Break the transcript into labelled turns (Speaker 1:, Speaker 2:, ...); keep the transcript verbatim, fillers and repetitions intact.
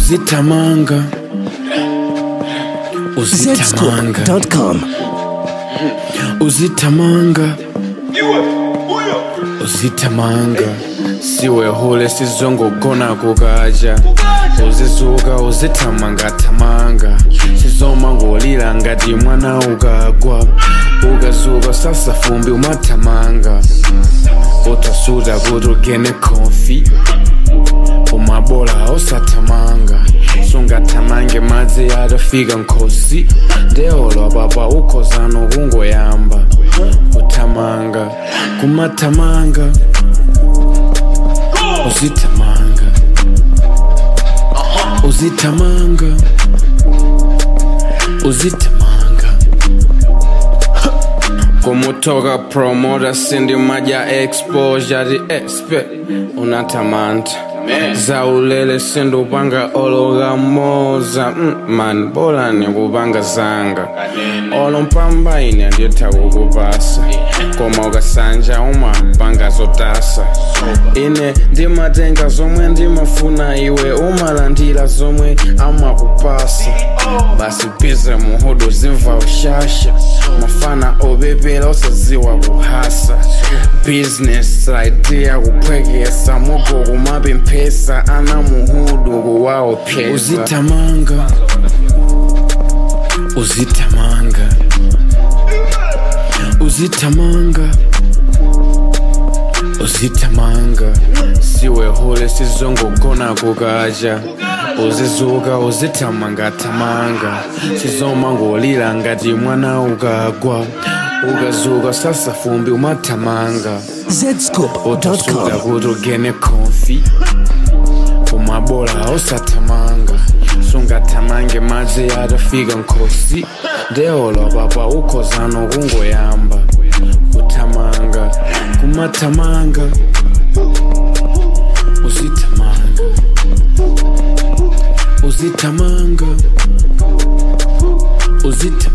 Speaker 1: Uzitamanga Uzitamanga
Speaker 2: zscoop dot com.
Speaker 1: Uzitamanga Uzitamanga siwe hule sizongogona kukaja uzizuka uzitamanga tamanga sizomangolila ngati mwana ukagwa ukazuka sasa fumbi umatamanga utasuta kuti ugene konfi umabola usatamanga sungatamange madzi atafika nkhosi ndeolo papa ukhozano kungoyamba utamanga kumatamanga uzitamanga uzitamanga uzitamanga kumutoka promoter sindi maja exposure di expert unatamanta zaulele sindu upanga ologa moza mm, man bola ni kupanga zanga olo mpamba ine andiyeta kukupasa koma ukasanja uma panga zotasa ine ndimatenga zomwe ndimafuna iwe umalandira zomwe amakupasa basi bize muhudu zimva ushasha mafana obebela usaziwa kuhasa business idea kuphekesa mugo kumabe mpesa ana muhudu kuwao pesa uzitamanga uzitamanga uzitamanga uzitamanga siwe hule sizongogona kukaja uzizuka uzitamanga tamanga sizomangolila ngati mwana ukagwa ukazuka sasa fumbi umatamanga
Speaker 2: zscoop dot
Speaker 1: utasuta
Speaker 2: com.
Speaker 1: kuti ugene konfi umabola usatamanga sungatamange madzi atafika nkhosi ndeolo papa ukhozano kungoyamba utamanga kumatamanga uzitamanga uzitamanga uzitamanga